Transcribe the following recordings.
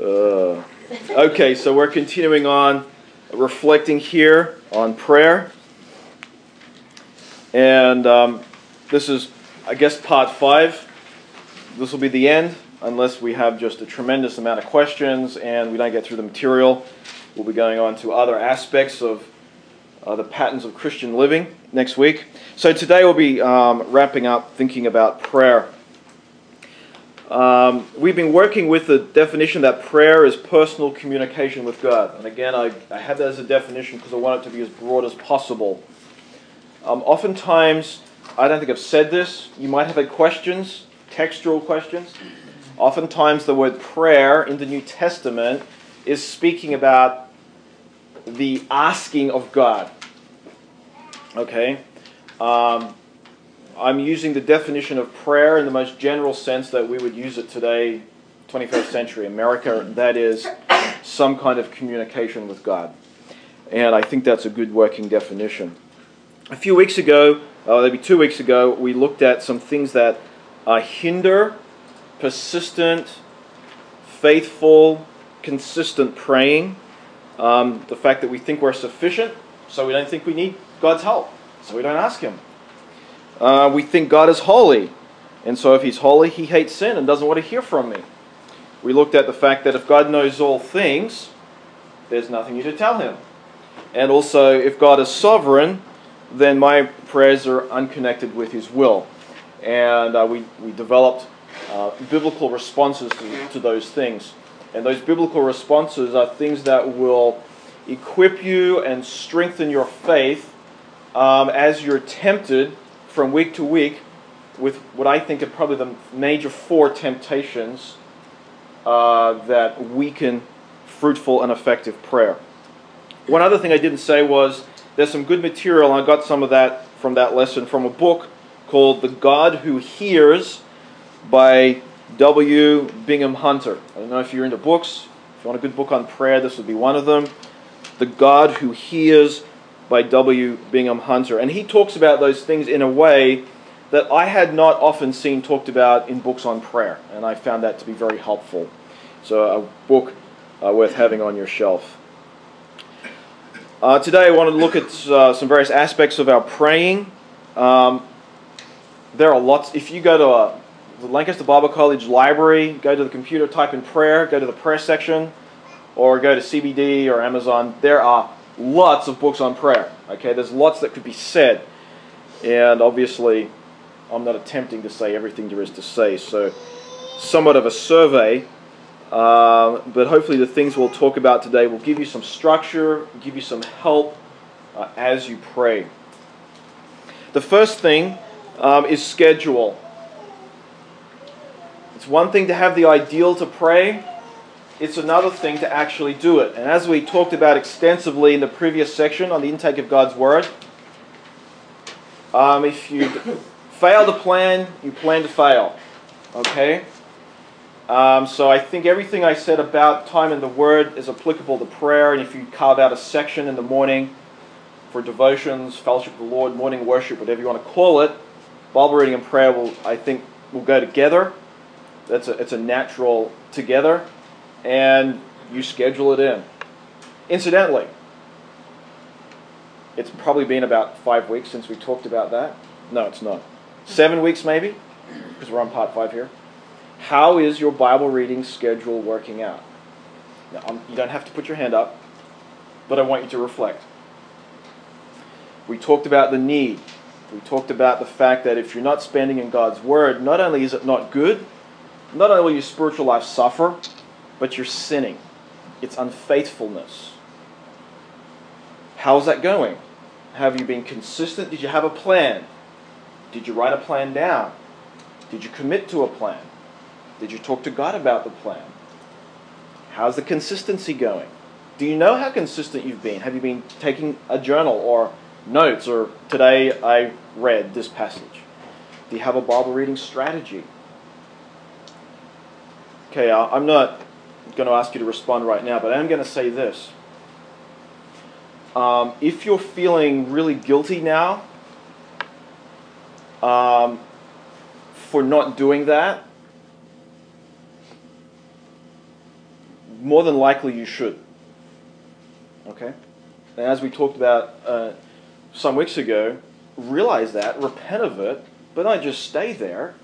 Okay, so we're continuing on reflecting here on prayer. And this is, I guess, part 5. This will be the end, unless we have just a tremendous amount of questions and we don't get through the material. We'll be going on to other aspects of the patterns of Christian living next week. So today we'll be wrapping up thinking about prayer. We've been working with the definition that prayer is personal communication with God. And again, I have that as a definition because I want it to be as broad as possible. Oftentimes, I don't think I've said this, you might have had questions, textual questions. Oftentimes the word prayer in the New Testament is speaking about the asking of God. Okay? I'm using the definition of prayer in the most general sense that we would use it today, 21st century America, that is some kind of communication with God. And I think that's a good working definition. A few weeks ago, maybe 2 weeks ago, we looked at some things that hinder persistent, faithful, consistent praying. The fact that we think we're sufficient, so we don't think we need God's help, so we don't ask Him. We think God is holy, and so if He's holy, He hates sin and doesn't want to hear from me. We looked at the fact that if God knows all things, there's nothing new to tell Him. And also, if God is sovereign, then my prayers are unconnected with His will. And we developed biblical responses to those things. And those biblical responses are things that will equip you and strengthen your faith as you're tempted from week to week with what I think are probably the major 4 temptations that weaken fruitful and effective prayer. One other thing I didn't say was there's some good material, and I got some of that from that lesson from a book called The God Who Hears by W. Bingham Hunter. I don't know if you're into books. If you want a good book on prayer, this would be one of them. The God Who Hears by W. Bingham Hunter. And he talks about those things in a way that I had not often seen talked about in books on prayer. And I found that to be very helpful. So a book worth having on your shelf. Today I want to look at some various aspects of our praying. There are lots. If you go to the Lancaster Bible College library, go to the computer, type in prayer, go to the prayer section, or go to CBD or Amazon, there are lots of books on prayer. Okay, there's lots that could be said. And obviously, I'm not attempting to say everything there is to say, so somewhat of a survey. But hopefully the things we'll talk about today will give you some structure, give you some help as you pray. The first thing is schedule. It's one thing to have the ideal to pray. It's another thing to actually do it. And as we talked about extensively in the previous section on the intake of God's Word, if you fail to plan, you plan to fail. Okay? So I think everything I said about time in the Word is applicable to prayer. And if you carve out a section in the morning for devotions, fellowship with the Lord, morning worship, whatever you want to call it, Bible reading and prayer will go together. It's a natural together. And you schedule it in. Incidentally, it's probably been about 5 weeks since we talked about that. No, it's not. 7 weeks maybe, because we're on part 5 here. How is your Bible reading schedule working out? Now, you don't have to put your hand up, but I want you to reflect. We talked about the need. We talked about the fact that if you're not spending in God's Word, not only is it not good, not only will your spiritual life suffer, but you're sinning. It's unfaithfulness. How's that going? Have you been consistent? Did you have a plan? Did you write a plan down? Did you commit to a plan? Did you talk to God about the plan? How's the consistency going? Do you know how consistent you've been? Have you been taking a journal or notes, or today I read this passage? Do you have a Bible reading strategy? Okay, I'm not going to ask you to respond right now, but I am going to say this. If you're feeling really guilty now for not doing that, more than likely you should. Okay? And as we talked about some weeks ago, realize that, repent of it, but don't just stay there.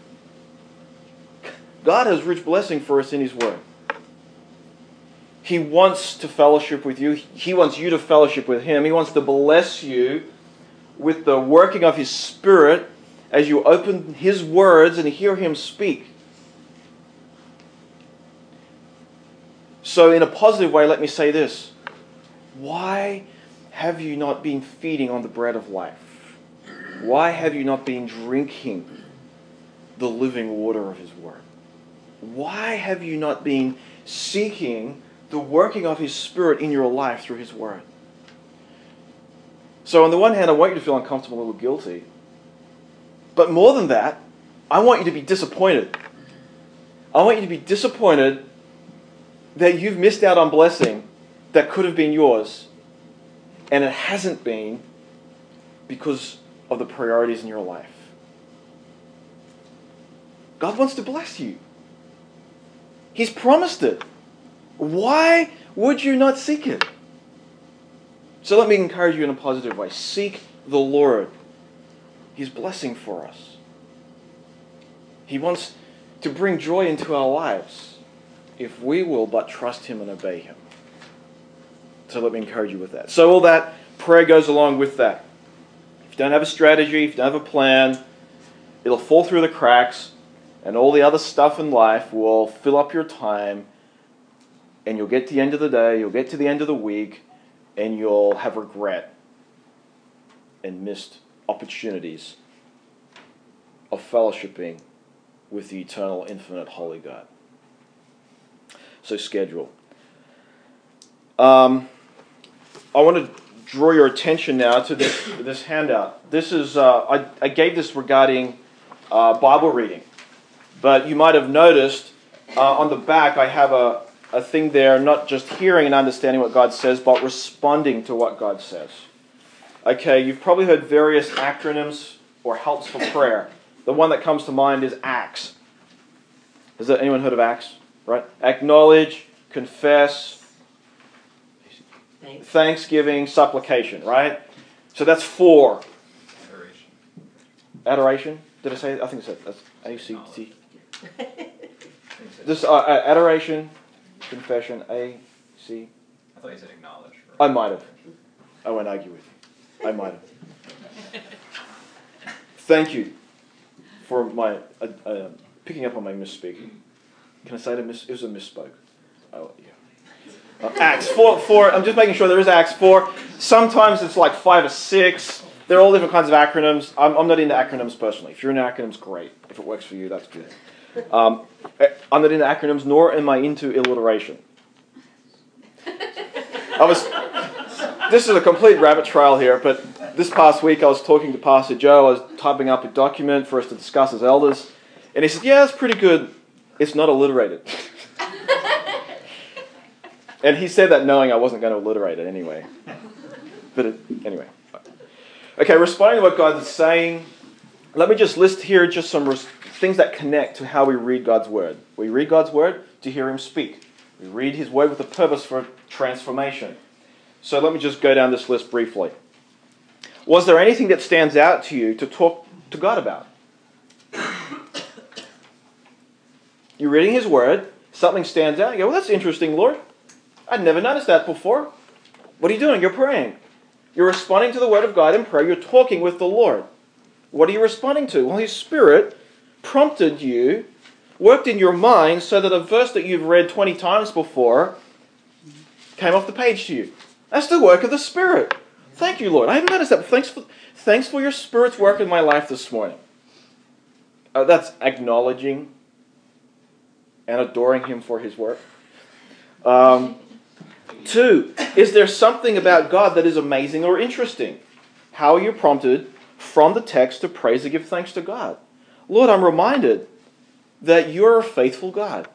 God has rich blessing for us in His Word. He wants to fellowship with you. He wants you to fellowship with Him. He wants to bless you with the working of His Spirit as you open His words and hear Him speak. So in a positive way, let me say this. Why have you not been feeding on the bread of life? Why have you not been drinking the living water of His Word? Why have you not been seeking the working of His Spirit in your life through His Word? So on the one hand, I want you to feel uncomfortable, a little guilty. But more than that, I want you to be disappointed. I want you to be disappointed that you've missed out on blessing that could have been yours, and it hasn't been because of the priorities in your life. God wants to bless you. He's promised it. Why would you not seek it? So let me encourage you in a positive way. Seek the Lord. His blessing for us. He wants to bring joy into our lives if we will but trust Him and obey Him. So let me encourage you with that. So all that prayer goes along with that. If you don't have a strategy, if you don't have a plan, it'll fall through the cracks, and all the other stuff in life will fill up your time, and you'll get to the end of the day, you'll get to the end of the week, and you'll have regret and missed opportunities of fellowshipping with the eternal, infinite, holy God. So schedule. I want to draw your attention now to this handout. This is I gave this regarding Bible reading, but you might have noticed on the back I have a thing there, not just hearing and understanding what God says, but responding to what God says. Okay, you've probably heard various acronyms or helps for prayer. The one that comes to mind is ACTS. Has anyone heard of ACTS? Right? Acknowledge, confess, thanksgiving, supplication, right? So that's 4. Adoration. Did I say it? I think I said that's A-C-T. This adoration, confession, A-C. I thought you said acknowledge. I might have. I won't argue with you. I might have. Thank you for my picking up on my misspeaking. Can I say it? It was a misspoke. Oh, yeah. Acts 4. I'm just making sure there is Acts 4. Sometimes it's like 5 or 6. They're all different kinds of acronyms. I'm not into acronyms personally. If you're into acronyms, great. If it works for you, that's good. I'm not into acronyms, nor am I into alliteration. This is a complete rabbit trail here, but this past week I was talking to Pastor Joe. I was typing up a document for us to discuss as elders, and he said, "Yeah, it's pretty good. It's not alliterated." And he said that knowing I wasn't going to alliterate it anyway. But anyway. Okay, responding to what God is saying, let me just list here just some things that connect to how we read God's Word. We read God's Word to hear Him speak. We read His Word with a purpose for transformation. So let me just go down this list briefly. Was there anything that stands out to you to talk to God about? You're reading His Word, something stands out, you go, "Well, that's interesting, Lord. I'd never noticed that before." What are you doing? You're praying. You're responding to the Word of God in prayer. You're talking with the Lord. What are you responding to? Well, His Spirit prompted you, worked in your mind so that a verse that you've read 20 times before came off the page to you. That's the work of the Spirit. Thank you, Lord. I haven't noticed that. Thanks for your Spirit's work in my life this morning. That's acknowledging and adoring Him for His work. 2, is there something about God that is amazing or interesting? How are you prompted from the text to praise and give thanks to God? Lord, I'm reminded that you're a faithful God.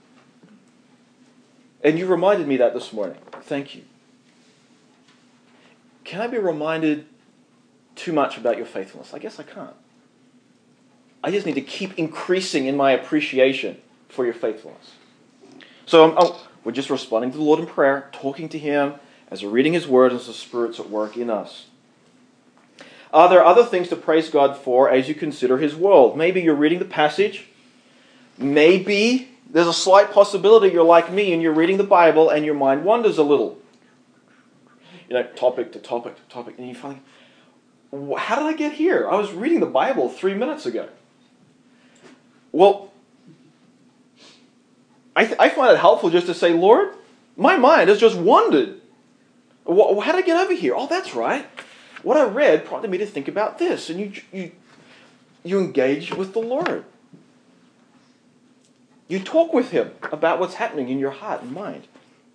And you reminded me that this morning. Thank you. Can I be reminded too much about your faithfulness? I guess I can't. I just need to keep increasing in my appreciation for your faithfulness. So We're just responding to the Lord in prayer, talking to Him as we're reading His Word, as the Spirit's at work in us. Are there other things to praise God for as you consider His world? Maybe you're reading the passage. Maybe there's a slight possibility you're like me and you're reading the Bible and your mind wanders a little. Topic to topic to topic. And you find, how did I get here? I was reading the Bible 3 minutes ago. Well, I find it helpful just to say, Lord, my mind has just wandered. How did I get over here? Oh, that's right. What I read prompted me to think about this. And you engage with the Lord. You talk with Him about what's happening in your heart and mind.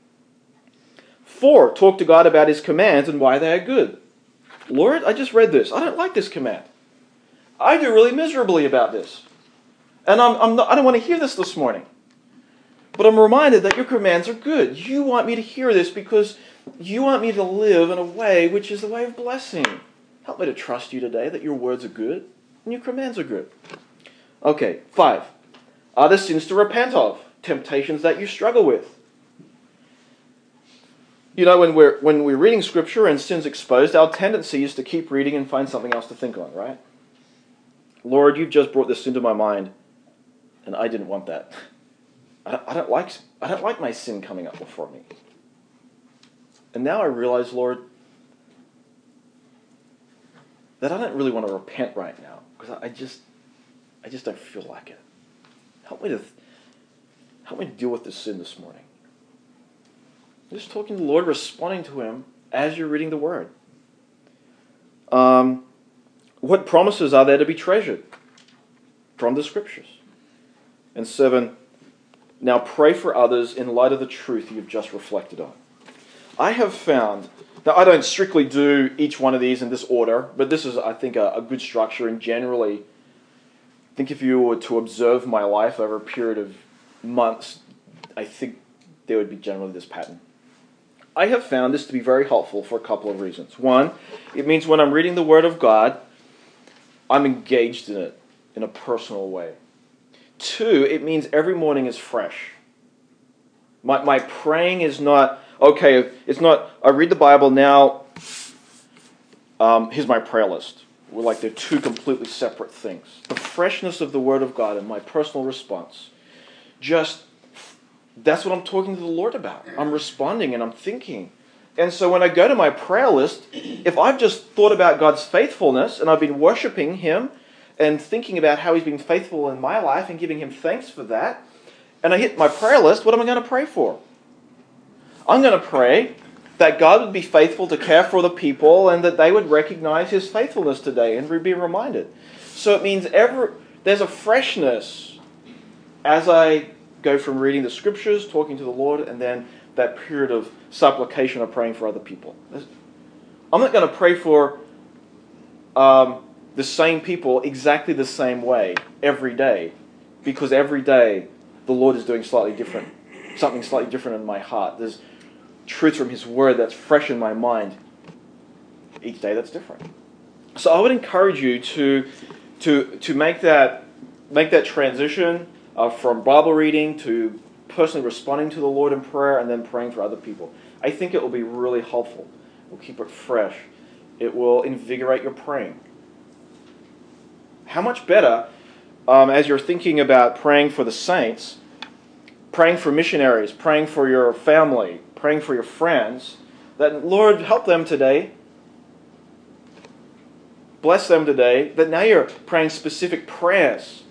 4, talk to God about His commands and why they are good. Lord, I just read this. I don't like this command. I do really miserably about this. And I don't want to hear this morning. But I'm reminded that your commands are good. You want me to hear this because you want me to live in a way which is the way of blessing. Help me to trust you today that your words are good and your commands are good. Okay, 5. Are there sins to repent of? Temptations that you struggle with? When we're reading Scripture and sin's exposed, our tendency is to keep reading and find something else to think on, right? Lord, you've just brought this into my mind, and I didn't want that. I don't like my sin coming up before me. And now I realize, Lord, that I don't really want to repent right now because I just don't feel like it. Help me to deal with this sin this morning. Just talking to the Lord, responding to Him as you're reading the Word. What promises are there to be treasured from the Scriptures? And 7, now pray for others in light of the truth you've just reflected on. I have found, now I don't strictly do each one of these in this order, but this is, I think, a good structure, and generally, I think if you were to observe my life over a period of months, I think there would be generally this pattern. I have found this to be very helpful for a couple of reasons. 1, it means when I'm reading the Word of God, I'm engaged in it in a personal way. 2, it means every morning is fresh. My praying is not, it's not, I read the Bible now, here's my prayer list. We're like they're 2 completely separate things. The freshness of the Word of God and my personal response, that's what I'm talking to the Lord about. I'm responding and I'm thinking. And so when I go to my prayer list, if I've just thought about God's faithfulness and I've been worshiping Him and thinking about how He's been faithful in my life and giving Him thanks for that, and I hit my prayer list, what am I going to pray for? I'm going to pray that God would be faithful to care for the people and that they would recognize His faithfulness today and be reminded. So it means there's a freshness as I go from reading the Scriptures, talking to the Lord, and then that period of supplication of praying for other people. I'm not going to pray for the same people exactly the same way every day, because every day the Lord is doing something slightly different in my heart. There's truth from His Word that's fresh in my mind. Each day that's different. So I would encourage you to make that transition from Bible reading to personally responding to the Lord in prayer and then praying for other people. I think it will be really helpful. It will keep it fresh. It will invigorate your praying. How much better, as you're thinking about praying for the saints, praying for missionaries, praying for your family, praying for your friends, that Lord, help them today. Bless them today. That now you're praying specific prayers.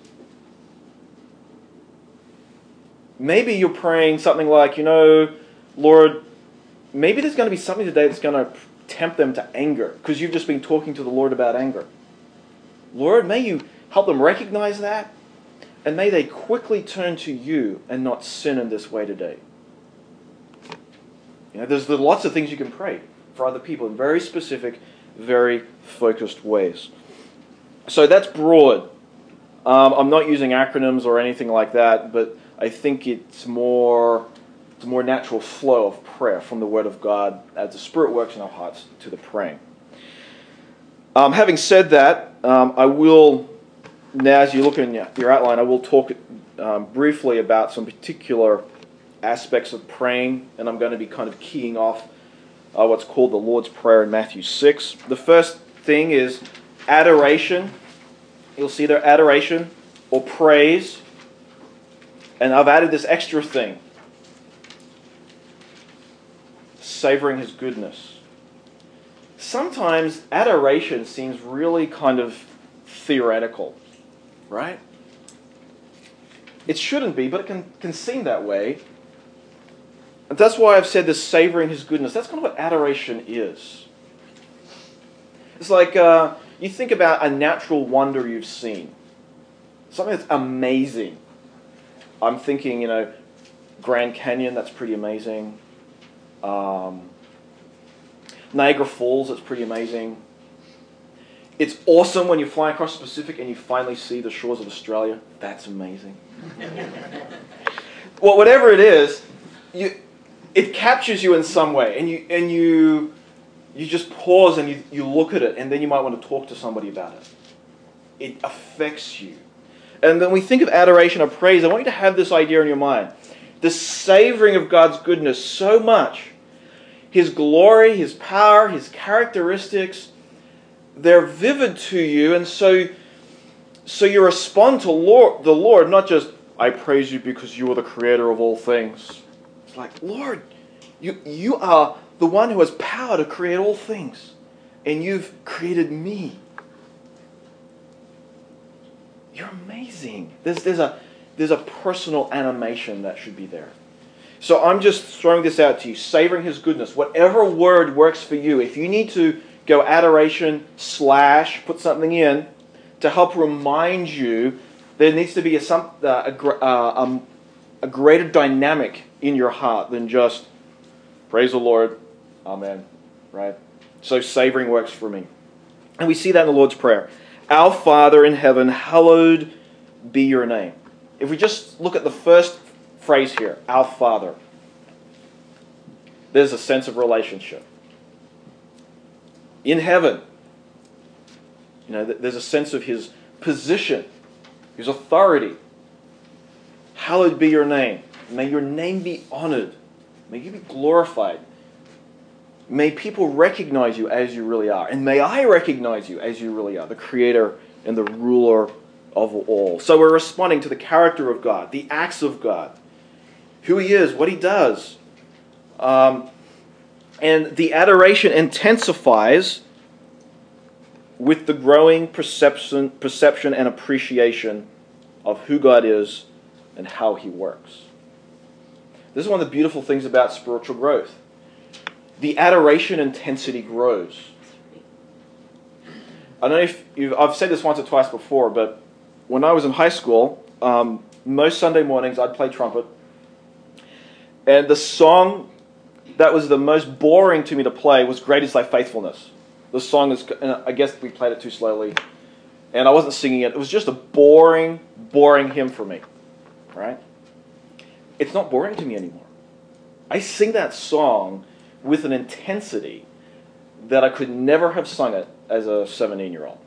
Maybe you're praying something like, Lord, maybe there's going to be something today that's going to tempt them to anger because you've just been talking to the Lord about anger. Lord, may you help them recognize that, and may they quickly turn to you and not sin in this way today. There's lots of things you can pray for other people in very specific, very focused ways. So that's broad. I'm not using acronyms or anything like that, but I think it's a more natural flow of prayer from the Word of God as the Spirit works in our hearts to the praying. Having said that, I will, now as you look in your outline, I will talk briefly about some particular aspects of praying, and I'm going to be kind of keying off what's called the Lord's Prayer in Matthew 6. The first thing is adoration. You'll see there adoration or praise. And I've added this extra thing. Savoring His goodness. Sometimes adoration seems really kind of theoretical, right? It shouldn't be, but it can seem that way. And that's why I've said this savoring His goodness. That's kind of what adoration is. It's like you think about a natural wonder you've seen. Something that's amazing. I'm thinking, Grand Canyon, that's pretty amazing. Niagara Falls, that's pretty amazing. It's awesome when you fly across the Pacific and you finally see the shores of Australia. That's amazing. Well, whatever it is, it captures you in some way, and you just pause and you look at it, and then you might want to talk to somebody about it. It affects you. And when we think of adoration or praise, I want you to have this idea in your mind. The savoring of God's goodness so much. His glory, His power, His characteristics, they're vivid to you, and so you respond to the Lord, not just, I praise you because you are the creator of all things. It's like, Lord, you are the one who has power to create all things, and you've created me. You're amazing. There's a personal animation that should be there. So I'm just throwing this out to you, savoring His goodness. Whatever word works for you. If you need to go adoration / put something in to help remind you, there needs to be a greater dynamic in your heart than just praise the Lord, amen, right? So savoring works for me. And we see that in the Lord's Prayer. Our Father in heaven, hallowed be your name. If we just look at the first phrase here, our Father, there's a sense of relationship. In heaven, there's a sense of His position, His authority. Hallowed be your name. May your name be honored. May you be glorified. May people recognize you as you really are. And may I recognize you as you really are, the creator and the ruler of all. So we're responding to the character of God, the acts of God, who He is, what He does. And the adoration intensifies with the growing perception and appreciation of who God is and how He works. This is one of the beautiful things about spiritual growth. The adoration intensity grows. I don't know if I've said this once or twice before, but when I was in high school, most Sunday mornings I'd play trumpet. And the song that was the most boring to me to play was Great Is Thy Faithfulness. The song is, I guess we played it too slowly, and I wasn't singing it. It was just a boring hymn for me, right? It's not boring to me anymore. I sing that song with an intensity that I could never have sung it as a 17-year-old.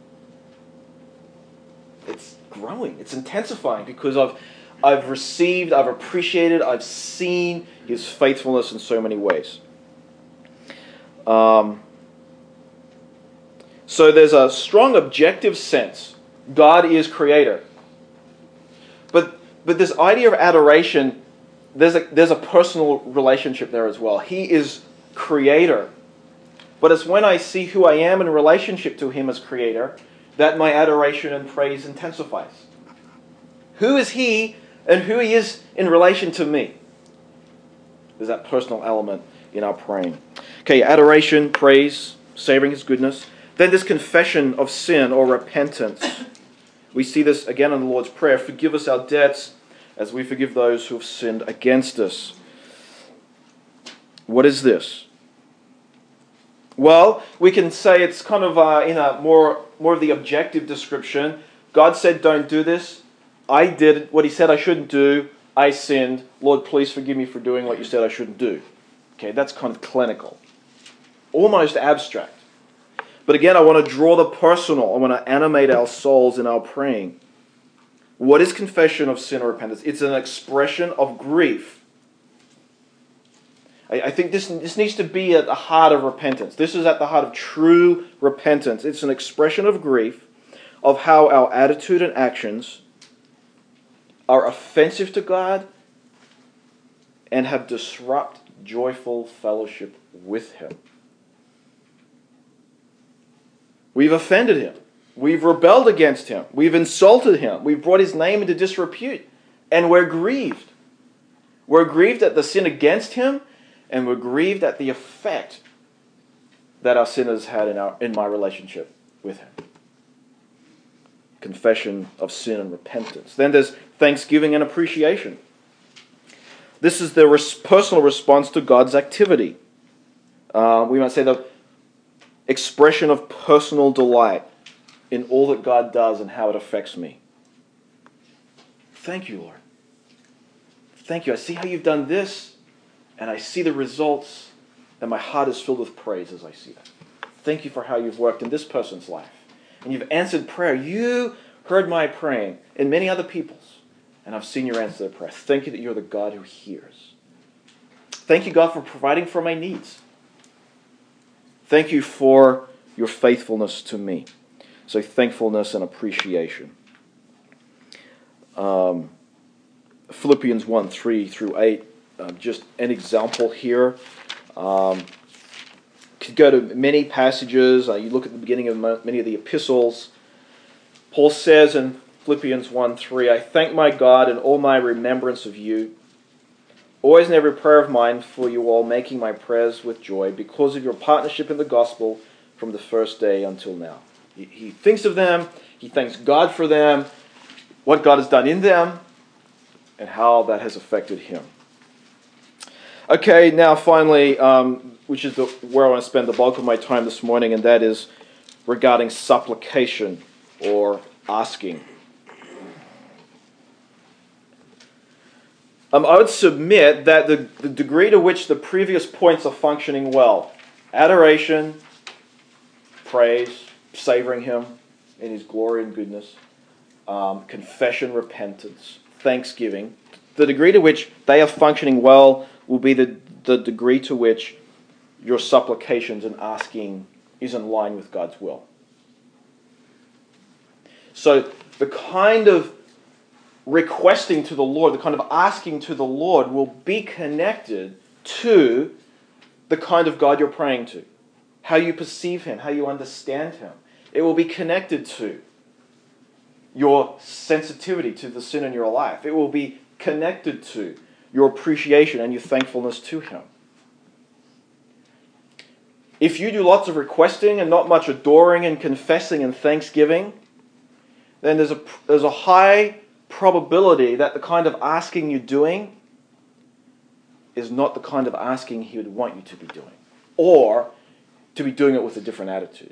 It's growing. It's intensifying because I've received, I've appreciated, I've seen His faithfulness in so many ways. So there's a strong objective sense. God is creator. But this idea of adoration, there's a personal relationship there as well. He is creator. But it's when I see who I am in relationship to Him as creator that my adoration and praise intensifies. Who is He and who He is in relation to me? There's that personal element in our praying. Okay, adoration, praise, savoring His goodness. Then this confession of sin or repentance. We see this again in the Lord's Prayer. Forgive us our debts as we forgive those who have sinned against us. What is this? Well, we can say it's kind of in a more of the objective description. God said, don't do this. I did what He said I shouldn't do. I sinned. Lord, please forgive me for doing what You said I shouldn't do. Okay, that's kind of clinical. Almost abstract. But again, I want to draw the personal. I want to animate our souls in our praying. What is confession of sin or repentance? It's an expression of grief I think this needs to be at the heart of repentance. This is at the heart of true repentance. It's an expression of grief of how our attitude and actions are offensive to God and have disrupted joyful fellowship with Him. We've offended Him. We've rebelled against Him. We've insulted Him. We've brought His name into disrepute. And we're grieved. We're grieved at the sin against Him, and we're grieved at the effect that our sin has had in my relationship with Him. Confession of sin and repentance. Then there's thanksgiving and appreciation. This is the personal response to God's activity. We might say the expression of personal delight in all that God does and how it affects me. Thank you, Lord. Thank you. I see how you've done this, and I see the results, and my heart is filled with praise as I see that. Thank you for how you've worked in this person's life. And you've answered prayer. You heard my praying and many other people's, and I've seen your answer to prayer. Thank you that you're the God who hears. Thank you, God, for providing for my needs. Thank you for your faithfulness to me. So thankfulness and appreciation. Philippians 1, 3 through 8, just an example here. Could go to many passages. You look at the beginning of many of the epistles. Paul says in Philippians 1, 3, I thank my God in all my remembrance of you, always in every prayer of mine for you all, making my prayers with joy because of your partnership in the gospel from the first day until now. He thinks of them, he thanks God for them, what God has done in them, and how that has affected him. Okay, now finally, which is where I want to spend the bulk of my time this morning, and that is regarding supplication or asking. I would submit that the degree to which the previous points are functioning well, adoration, praise, savoring Him in His glory and goodness, confession, repentance, thanksgiving, the degree to which they are functioning well will be the degree to which your supplications and asking is in line with God's will. So the kind of requesting to the Lord, the kind of asking to the Lord will be connected to the kind of God you're praying to, how you perceive Him, how you understand Him. It will be connected to your sensitivity to the sin in your life. It will be connected to your appreciation and your thankfulness to Him. If you do lots of requesting and not much adoring and confessing and thanksgiving, then there's a high probability that the kind of asking you're doing is not the kind of asking He would want you to be doing, or to be doing it with a different attitude.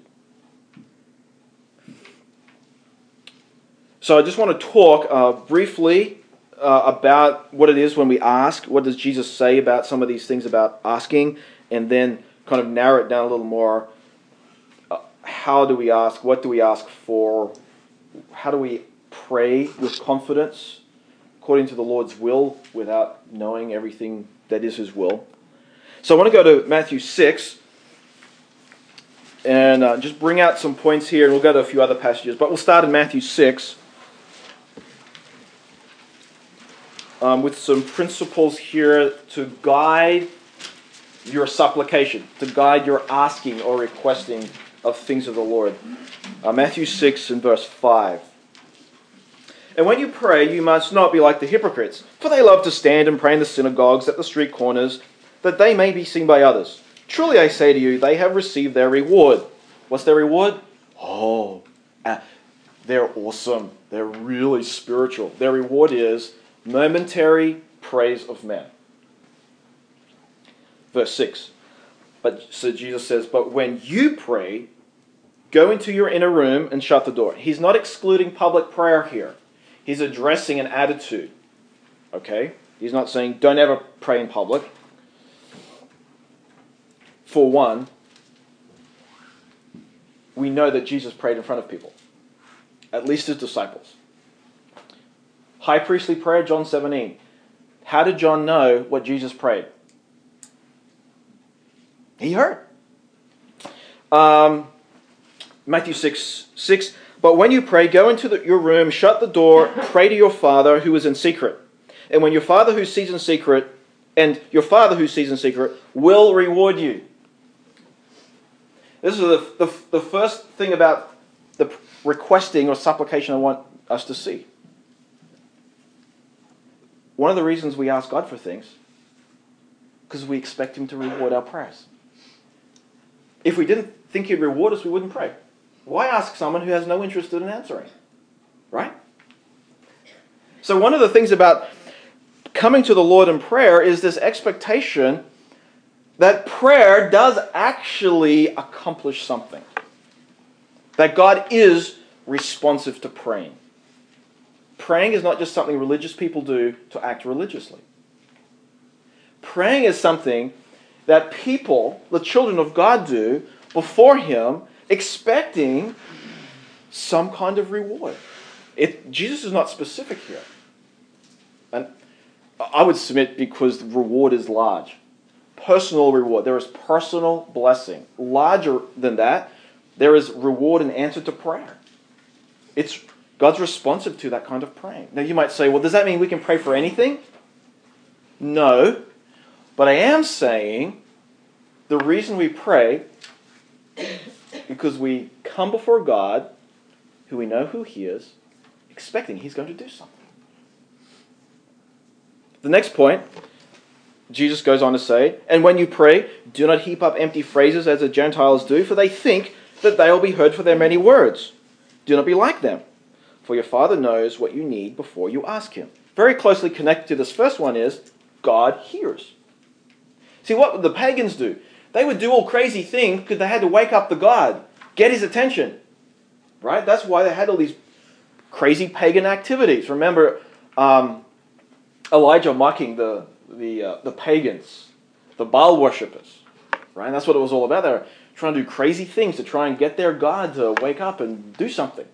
So I just want to talk briefly about what it is when we ask. What does Jesus say about some of these things about asking? And then kind of narrow it down a little more. How do we ask? What do we ask for? How do we pray with confidence according to the Lord's will without knowing everything that is His will? So I want to go to Matthew 6 and just bring out some points here, and we'll go to a few other passages, but we'll start in Matthew 6 with some principles here to guide your supplication, to guide your asking or requesting of things of the Lord. Matthew 6 and verse 5. And when you pray, you must not be like the hypocrites, for they love to stand and pray in the synagogues at the street corners, that they may be seen by others. Truly I say to you, they have received their reward. What's their reward? Oh, they're awesome. They're really spiritual. Their reward is momentary praise of men. Verse 6. So Jesus says, but when you pray, go into your inner room and shut the door. He's not excluding public prayer here. He's addressing an attitude. Okay? He's not saying don't ever pray in public. For one, we know that Jesus prayed in front of people. At least His disciples. High priestly prayer, John 17. How did John know what Jesus prayed? He heard. Matthew 6, but when you pray, go into your room, shut the door, pray to your Father who is in secret. And when your Father who sees in secret, will reward you. This is the first thing about the requesting or supplication I want us to see. One of the reasons we ask God for things, because we expect Him to reward our prayers. If we didn't think He'd reward us, we wouldn't pray. Why ask someone who has no interest in answering? Right? So one of the things about coming to the Lord in prayer is this expectation that prayer does actually accomplish something. That God is responsive to praying. Praying is not just something religious people do to act religiously. Praying is something that people, the children of God, do before Him, expecting some kind of reward. Jesus is not specific here. And I would submit because the reward is large. Personal reward. There is personal blessing. Larger than that, there is reward and answer to prayer. God's responsive to that kind of praying. Now you might say, well, does that mean we can pray for anything? No. But I am saying the reason we pray because we come before God, who we know who He is, expecting He's going to do something. The next point, Jesus goes on to say, and when you pray, do not heap up empty phrases as the Gentiles do, for they think that they will be heard for their many words. Do not be like them, for your Father knows what you need before you ask Him. Very closely connected to this first one is, God hears. See, what would the pagans do? They would do all crazy things because they had to wake up the God, get His attention. Right? That's why they had all these crazy pagan activities. Remember Elijah mocking the pagans, the Baal worshippers. Right? And that's what it was all about. They were trying to do crazy things to try and get their God to wake up and do something.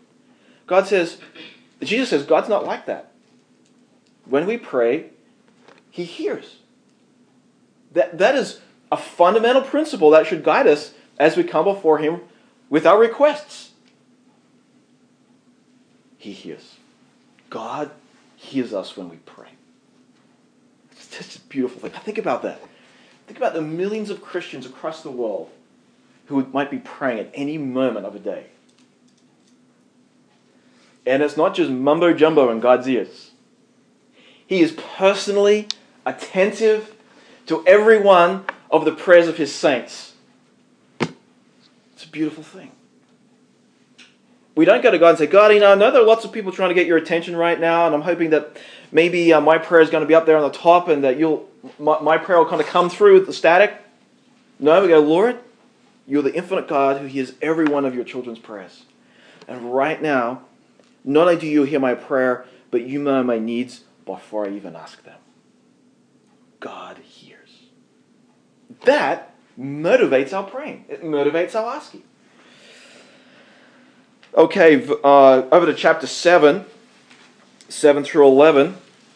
Jesus says, God's not like that. When we pray, He hears. That is a fundamental principle that should guide us as we come before Him with our requests. He hears. God hears us when we pray. It's just a beautiful thing. Think about that. Think about the millions of Christians across the world who might be praying at any moment of a day. And it's not just mumbo jumbo in God's ears. He is personally attentive to every one of the prayers of His saints. It's a beautiful thing. We don't go to God and say, God, I know there are lots of people trying to get your attention right now, and I'm hoping that maybe my prayer is going to be up there on the top, and that my prayer will kind of come through with the static. No, we go, Lord, you're the infinite God who hears every one of your children's prayers. And right now, not only do you hear my prayer, but you know my needs before I even ask them. God hears. That motivates our praying. It motivates our asking. Okay, over to chapter 7 through 11.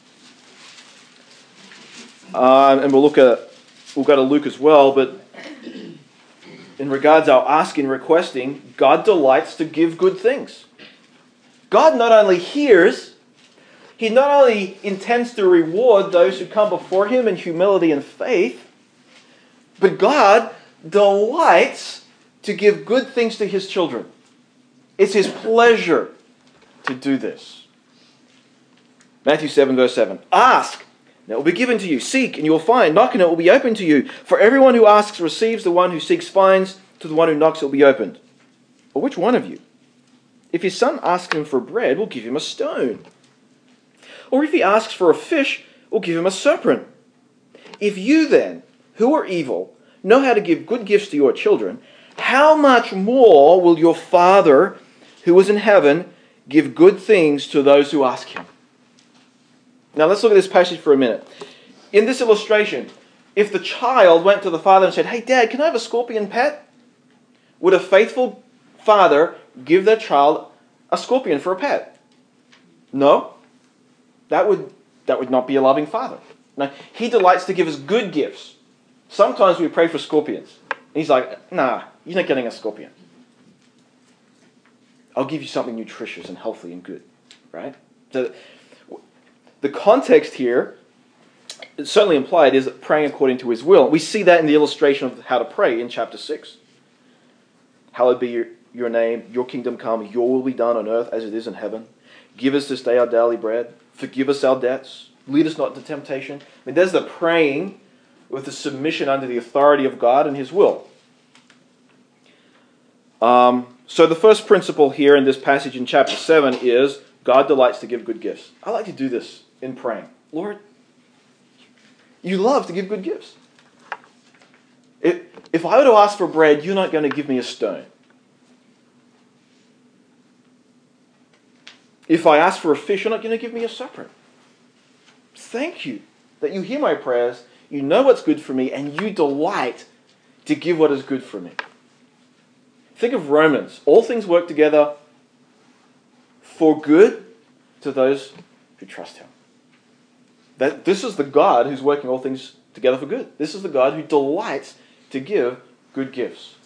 And we'll go to Luke as well, but in regards to our asking, requesting, God delights to give good things. God not only hears, He not only intends to reward those who come before Him in humility and faith, but God delights to give good things to His children. It's His pleasure to do this. Matthew 7 verse 7. Ask, and it will be given to you. Seek, and you will find. Knock, and it will be opened to you. For everyone who asks receives, the one who seeks finds, to the one who knocks it will be opened. Or which one of you, if his son asks him for bread, will give him a stone? Or if he asks for a fish, will give him a serpent? If you then, who are evil, know how to give good gifts to your children, how much more will your Father who is in heaven give good things to those who ask Him? Now let's look at this passage for a minute. In this illustration, if the child went to the father and said, "Hey Dad, can I have a scorpion pet?" Would a faithful father give their child a scorpion for a pet? No. That would not be a loving father. No, He delights to give us good gifts. Sometimes we pray for scorpions. he's like, nah, you're not getting a scorpion. I'll give you something nutritious and healthy and good, right? So the context here, it's certainly implied, is praying according to his will. We see that in the illustration of how to pray in chapter 6. Hallowed be your name, your kingdom come, your will be done on earth as it is in heaven. Give us this day our daily bread. Forgive us our debts. Lead us not into temptation. I mean, there's the praying with the submission under the authority of God and his will. So the first principle here in this passage in chapter 7 is God delights to give good gifts. I like to do this in praying. Lord, you love to give good gifts. If I were to ask for bread, you're not going to give me a stone. If I ask for a fish, you're not going to give me a serpent. Thank you that you hear my prayers, you know what's good for me, and you delight to give what is good for me. Think of Romans. All things work together for good to those who trust him. This is the God who's working all things together for good. This is the God who delights to give good gifts.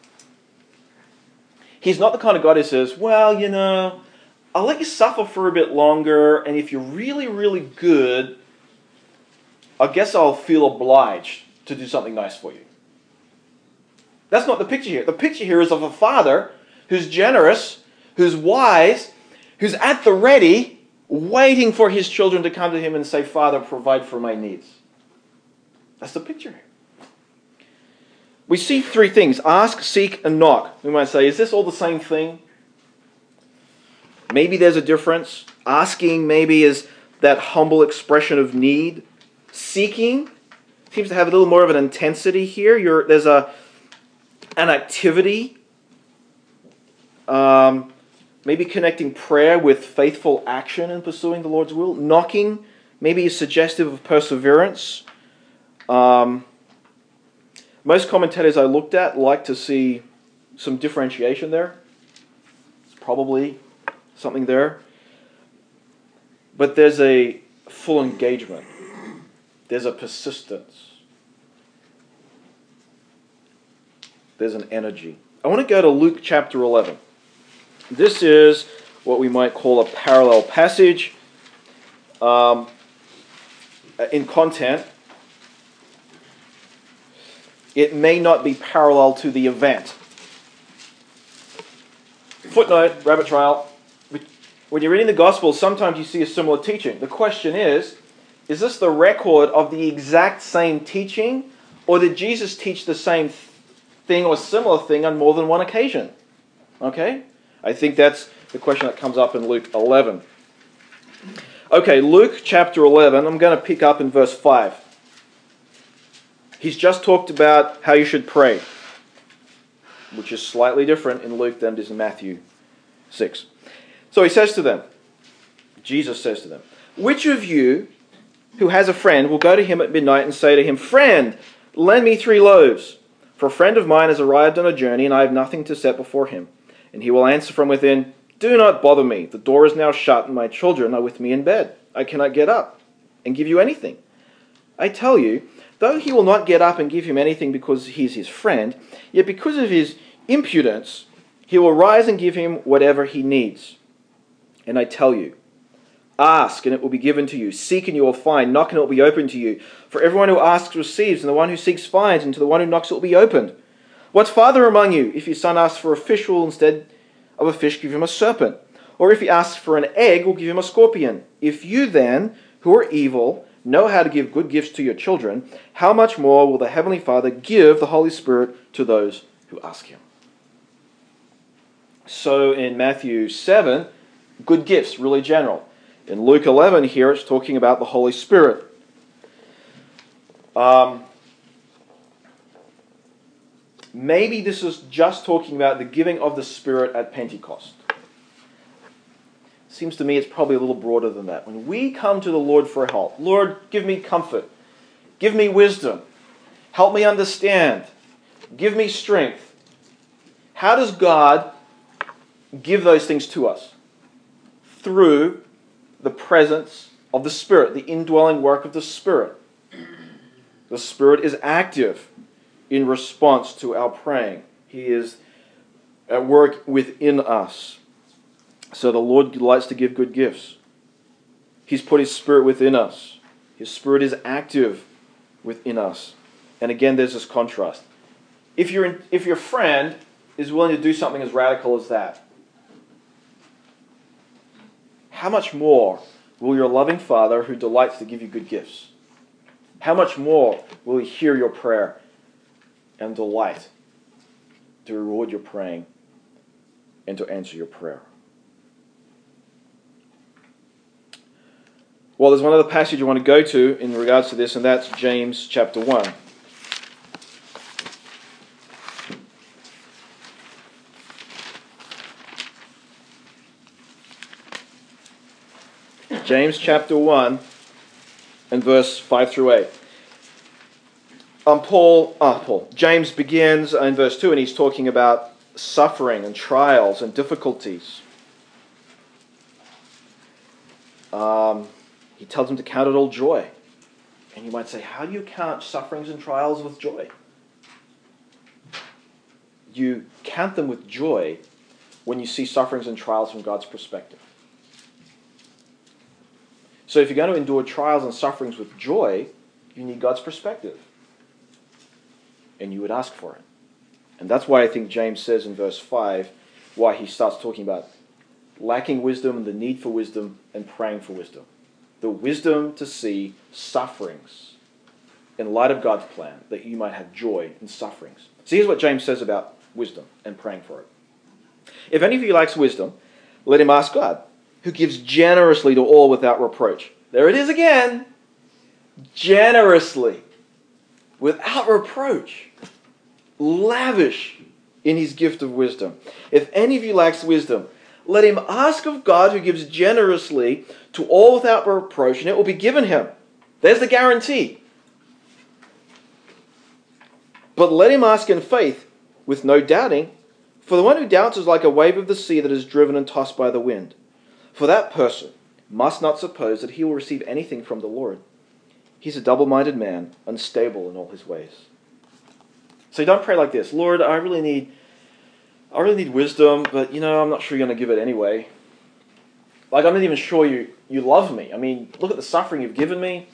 He's not the kind of God who says, well, you know, I'll let you suffer for a bit longer, and if you're really, really good, I guess I'll feel obliged to do something nice for you. That's not the picture here. The picture here is of a father who's generous, who's wise, who's at the ready, waiting for his children to come to him and say, Father, provide for my needs. That's the picture here. We see three things. Ask, seek, and knock. We might say, is this all the same thing? Maybe there's a difference. Asking maybe is that humble expression of need. Seeking seems to have a little more of an intensity here. There's an activity. Maybe connecting prayer with faithful action in pursuing the Lord's will. Knocking maybe is suggestive of perseverance. Most commentators I looked at like to see some differentiation there. It's probably something there. But there's a full engagement. There's a persistence. There's an energy. I want to go to Luke chapter 11. This is what we might call a parallel passage in content. It may not be parallel to the event. Footnote, rabbit trail. When you're reading the Gospels, sometimes you see a similar teaching. The question is this the record of the exact same teaching, or did Jesus teach the same thing or similar thing on more than one occasion? Okay? I think that's the question that comes up in Luke 11. Okay, Luke chapter 11, I'm going to pick up in verse 5. He's just talked about how you should pray, which is slightly different in Luke than it is in Matthew 6. So he says to them, Jesus says to them, which of you who has a friend will go to him at midnight and say to him, Friend, lend me 3 loaves, for a friend of mine has arrived on a journey and I have nothing to set before him. And he will answer from within, Do not bother me. The door is now shut and my children are with me in bed. I cannot get up and give you anything. I tell you, though he will not get up and give him anything because he is his friend, yet because of his impudence, he will rise and give him whatever he needs. And I tell you, ask and it will be given to you. Seek and you will find. Knock and it will be opened to you. For everyone who asks receives, and the one who seeks finds, and to the one who knocks it will be opened. What father among you, if your son asks for a fish, will instead of a fish give him a serpent? Or if he asks for an egg, will give him a scorpion? If you then, who are evil, know how to give good gifts to your children, how much more will the Heavenly Father give the Holy Spirit to those who ask him? So in Matthew 7, good gifts, really general. In Luke 11 here, it's talking about the Holy Spirit. Maybe this is just talking about the giving of the Spirit at Pentecost. Seems to me it's probably a little broader than that. When we come to the Lord for help, Lord, give me comfort, give me wisdom, help me understand, give me strength. How does God give those things to us? Through the presence of the Spirit, the indwelling work of the Spirit. The Spirit is active in response to our praying. He is at work within us. So the Lord delights to give good gifts. He's put His Spirit within us. His Spirit is active within us. And again, there's this contrast. If your friend is willing to do something as radical as that, how much more will your loving Father, who delights to give you good gifts, how much more will He hear your prayer and delight to reward your praying and to answer your prayer? Well, there's one other passage I want to go to in regards to this, and that's James chapter 1. James chapter 1 and verse 5 through 8. James begins in verse 2, and he's talking about suffering and trials and difficulties. He tells them to count it all joy. And you might say, how do you count sufferings and trials with joy? You count them with joy when you see sufferings and trials from God's perspective. So if you're going to endure trials and sufferings with joy, you need God's perspective. And you would ask for it. And that's why I think James says in verse 5, why he starts talking about lacking wisdom, the need for wisdom, and praying for wisdom. The wisdom to see sufferings in light of God's plan, that you might have joy in sufferings. So here's what James says about wisdom and praying for it. If any of you lacks wisdom, let him ask God, who gives generously to all without reproach. There it is again. Generously. Without reproach. Lavish in His gift of wisdom. If any of you lacks wisdom, let him ask of God, who gives generously to all without reproach, and it will be given him. There's the guarantee. But let him ask in faith, with no doubting, for the one who doubts is like a wave of the sea that is driven and tossed by the wind. For that person must not suppose that he will receive anything from the Lord. He's a double-minded man, unstable in all his ways. So don't pray like this, Lord, I really need wisdom, but I'm not sure you're going to give it anyway. Like, I'm not even sure you love me. I mean, look at the suffering you've given me.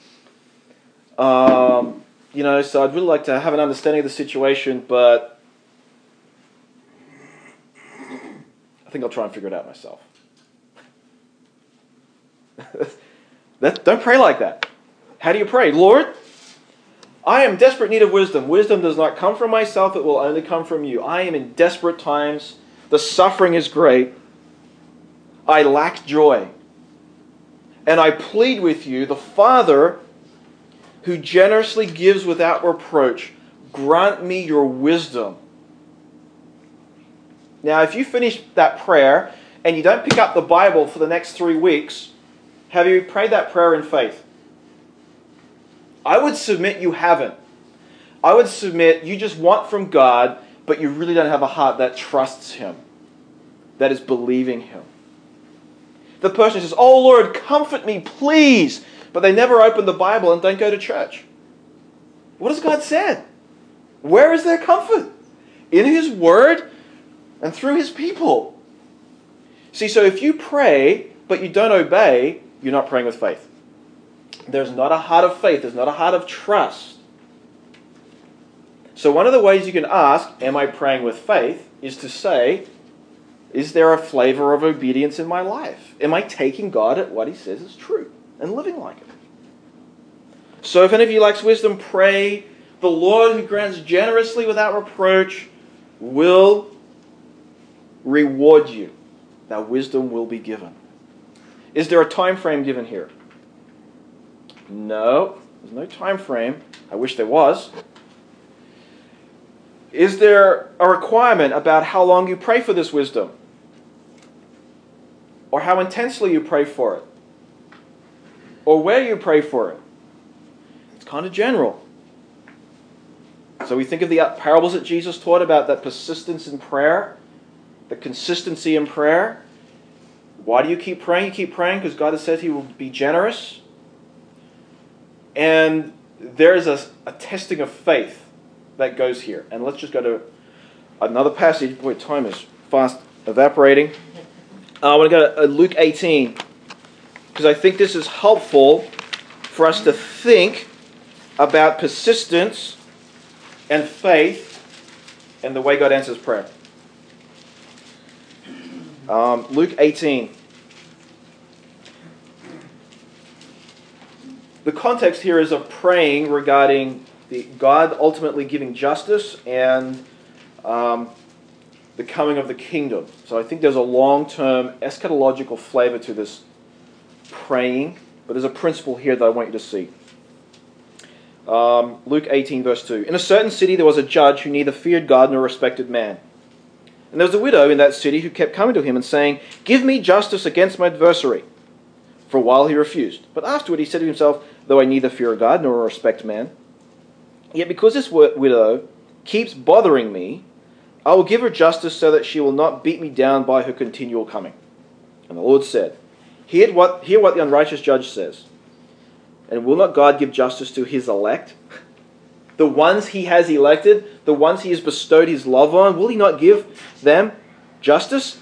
So I'd really like to have an understanding of the situation, but I think I'll try and figure it out myself. Don't pray like that. How do you pray? Lord, I am in desperate need of wisdom. Wisdom does not come from myself, it will only come from you. I am in desperate times. The suffering is great. I lack joy. And I plead with you, the Father who generously gives without reproach, grant me your wisdom. Now, if you finish that prayer and you don't pick up the Bible for the next 3 weeks, have you prayed that prayer in faith? I would submit you haven't. I would submit you just want from God, but you really don't have a heart that trusts Him, that is believing Him. The person says, oh Lord, comfort me, please, but they never open the Bible and don't go to church. What has God said? Where is their comfort? In His Word and through His people. See, so if you pray, but you don't obey, you're not praying with faith. There's not a heart of faith. There's not a heart of trust. So one of the ways you can ask, am I praying with faith, is to say, is there a flavor of obedience in my life? Am I taking God at what He says is true and living like it? So if any of you lacks wisdom, pray. The Lord who grants generously without reproach will reward you. That wisdom will be given. Is there a time frame given here? No, there's no time frame. I wish there was. Is there a requirement about how long you pray for this wisdom? Or how intensely you pray for it? Or where you pray for it? It's kind of general. So we think of the parables that Jesus taught about that persistence in prayer, the consistency in prayer. Why do you keep praying? You keep praying because God has said He will be generous. And there is a testing of faith that goes here. And let's just go to another passage. Boy, time is fast evaporating. I want to go to Luke 18, because I think this is helpful for us to think about persistence and faith and the way God answers prayer. Luke 18. The context here is of praying regarding God ultimately giving justice and the coming of the kingdom. So I think there's a long-term eschatological flavor to this praying, but there's a principle here that I want you to see. Luke 18 verse 2. In a certain city there was a judge who neither feared God nor respected man. And there was a widow in that city who kept coming to him and saying, "Give me justice against my adversary." For a while he refused. But afterward he said to himself, "Though I neither fear God nor respect man, yet because this widow keeps bothering me, I will give her justice so that she will not beat me down by her continual coming." And the Lord said, Hear what the unrighteous judge says. And will not God give justice to his elect? The ones he has elected, the ones he has bestowed his love on, will he not give them justice?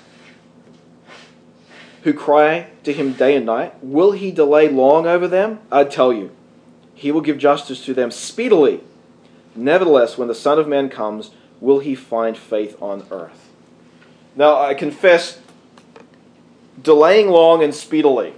Who cry to him day and night, will he delay long over them? I tell you, he will give justice to them speedily. Nevertheless, when the Son of Man comes, will he find faith on earth? Now, I confess, delaying long and speedily.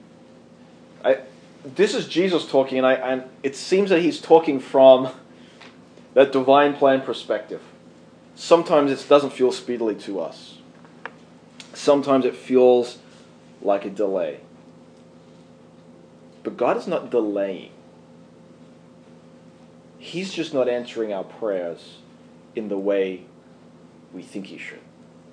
This is Jesus talking, and it seems that he's talking from that divine plan perspective. Sometimes it doesn't feel speedily to us. Sometimes it feels like a delay. But God is not delaying. He's just not answering our prayers in the way we think he should.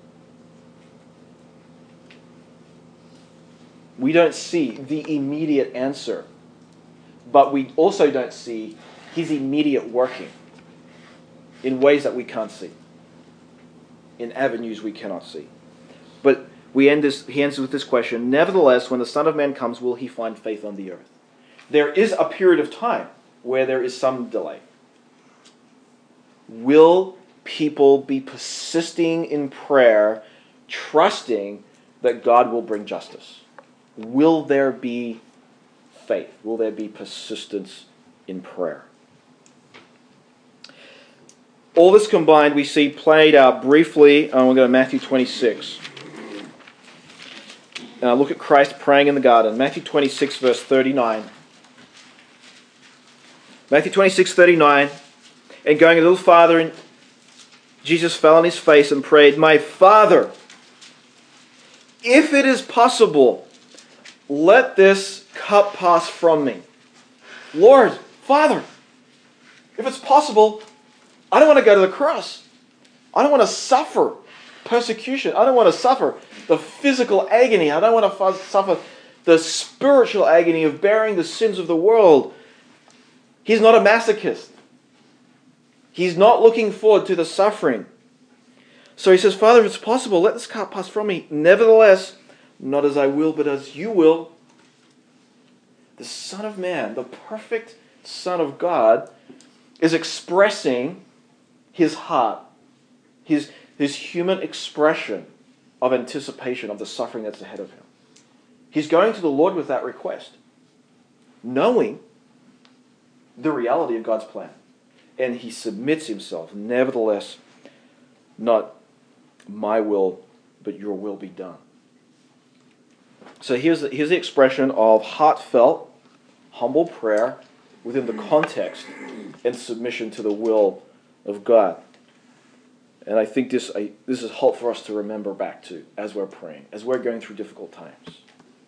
We don't see the immediate answer, but we also don't see his immediate working in ways that we can't see, in avenues we cannot see. But he answers with this question, nevertheless, when the Son of Man comes, will he find faith on the earth? There is a period of time where there is some delay. Will people be persisting in prayer, trusting that God will bring justice? Will there be faith? Will there be persistence in prayer? All this combined we see played out briefly. We'll go to Matthew 26. Look at Christ praying in the garden. Matthew 26 verse 39. Matthew 26:39. And going a little farther, Jesus fell on his face and prayed, "My Father, if it is possible, let this cup pass from me." Lord, Father, if it's possible, I don't want to go to the cross. I don't want to suffer persecution. I don't want to suffer the physical agony. I don't want to suffer the spiritual agony of bearing the sins of the world. He's not a masochist. He's not looking forward to the suffering. So he says, "Father, if it's possible, let this cup pass from me. Nevertheless, not as I will, but as you will." The Son of Man, the perfect Son of God, is expressing his heart, his human expression of anticipation of the suffering that's ahead of him. He's going to the Lord with that request, knowing the reality of God's plan. And he submits himself, nevertheless, not my will, but your will be done. So here's the expression of heartfelt, humble prayer within the context and submission to the will of God. And I think this is helpful for us to remember back to as we're praying, as we're going through difficult times.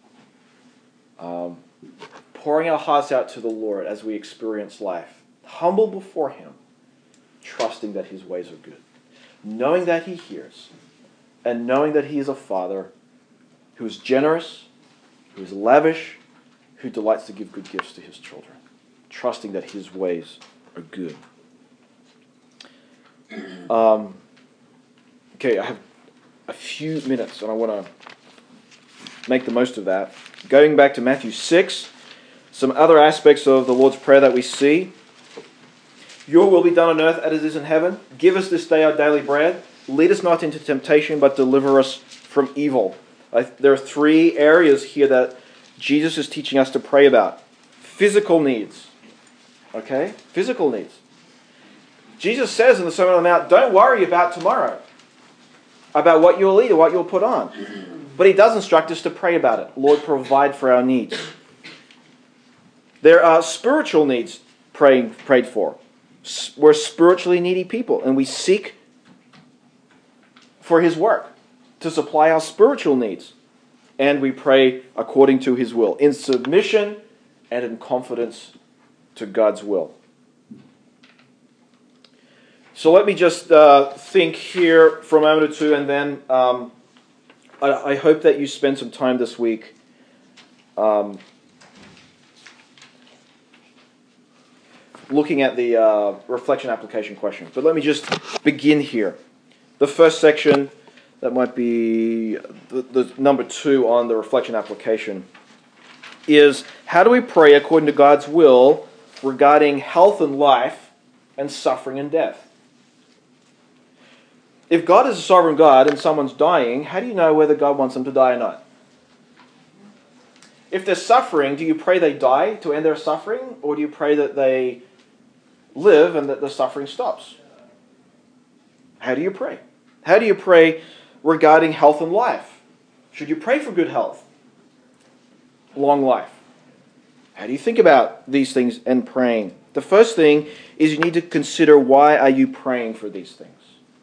Pouring our hearts out to the Lord as we experience life. Humble before him, trusting that his ways are good. Knowing that he hears, and knowing that he is a Father who is generous, who is lavish, who delights to give good gifts to his children. Trusting that his ways are good. Okay, I have a few minutes and I want to make the most of that. Going back to Matthew 6, some other aspects of the Lord's Prayer that we see. Your will be done on earth as it is in heaven. Give us this day our daily bread. Lead us not into temptation, but deliver us from evil. There are three areas here that Jesus is teaching us to pray about. Physical needs. Okay? Physical needs. Jesus says in the Sermon on the Mount, don't worry about tomorrow, about what you'll eat or what you'll put on. But he does instruct us to pray about it. Lord, provide for our needs. There are spiritual needs prayed for. We're spiritually needy people, and we seek for his work to supply our spiritual needs. And we pray according to his will, in submission and in confidence to God's will. So let me just think here for a moment or two, and then I hope that you spend some time this week looking at the reflection application question. But let me just begin here. The first section, that might be the number 2 on the reflection application, is how do we pray according to God's will regarding health and life and suffering and death? If God is a sovereign God and someone's dying, how do you know whether God wants them to die or not? If they're suffering, do you pray they die to end their suffering, or do you pray that they live and that the suffering stops? How do you pray? How do you pray regarding health and life? Should you pray for good health, long life? How do you think about these things and praying? The first thing is you need to consider, why are you praying for these things?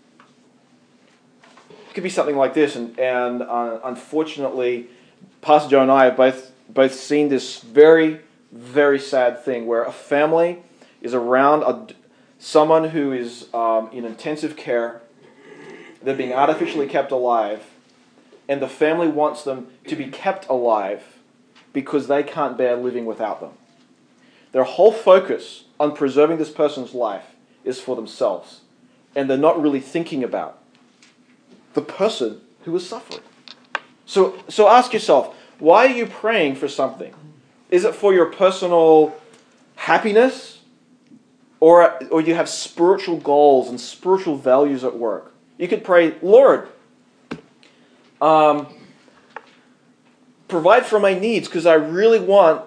It could be something like this, and unfortunately, Pastor Joe and I have both seen this very, very sad thing where a family is around someone who is in intensive care. They're being artificially kept alive, and the family wants them to be kept alive because they can't bear living without them. Their whole focus on preserving this person's life is for themselves, and they're not really thinking about the person who is suffering. So ask yourself, why are you praying for something? Is it for your personal happiness? Or you have spiritual goals and spiritual values at work? You could pray, Lord, provide for my needs because I really want,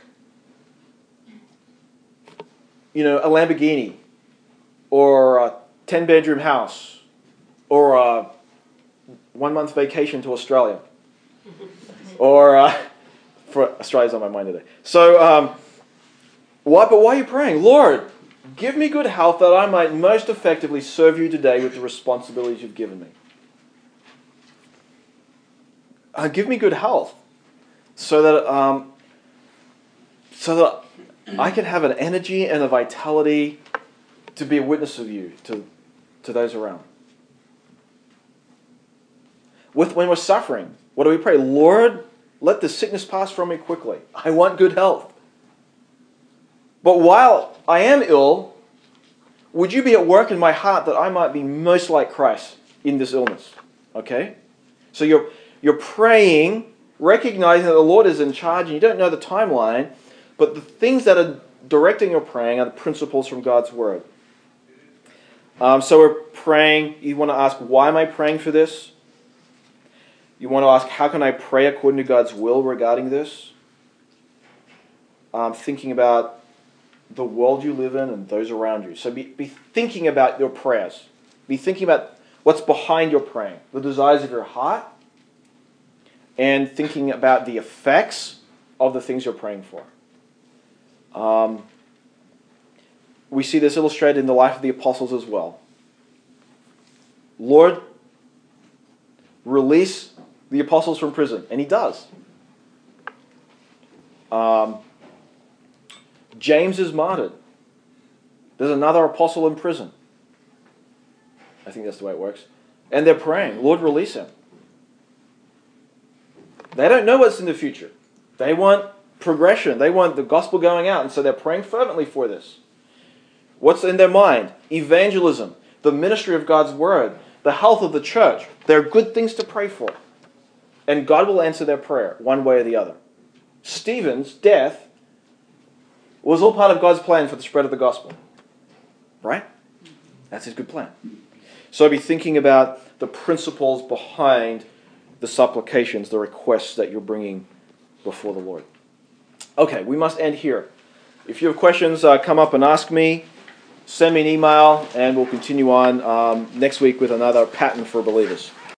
a Lamborghini, or a 10-bedroom house, or a 1-month vacation to Australia. Or, for Australia's on my mind today. So, why are you praying? Lord, give me good health that I might most effectively serve you today with the responsibilities you've given me. Give me good health so that I can have an energy and a vitality to be a witness of you to those around. When we're suffering, what do we pray? Lord, let the sickness pass from me quickly. I want good health. But while I am ill, would you be at work in my heart that I might be most like Christ in this illness? Okay? So you're praying, recognizing that the Lord is in charge, and you don't know the timeline, but the things that are directing your praying are the principles from God's Word. So we're praying, you want to ask, why am I praying for this? You want to ask, how can I pray according to God's will regarding this? Thinking about the world you live in and those around you. So be thinking about your prayers. Be thinking about what's behind your praying, the desires of your heart, and thinking about the effects of the things you're praying for. We see this illustrated in the life of the apostles as well. Lord, release the apostles from prison. And he does. James is martyred. There's another apostle in prison. I think that's the way it works. And they're praying, Lord, release him. They don't know what's in the future. They want progression. They want the gospel going out. And so they're praying fervently for this. What's in their mind? Evangelism, the ministry of God's word, the health of the church. They're good things to pray for. And God will answer their prayer one way or the other. Stephen's death was all part of God's plan for the spread of the gospel. Right? That's his good plan. So be thinking about the principles behind the supplications, the requests that you're bringing before the Lord. Okay, we must end here. If you have questions, come up and ask me. Send me an email, and we'll continue on next week with another pattern for believers.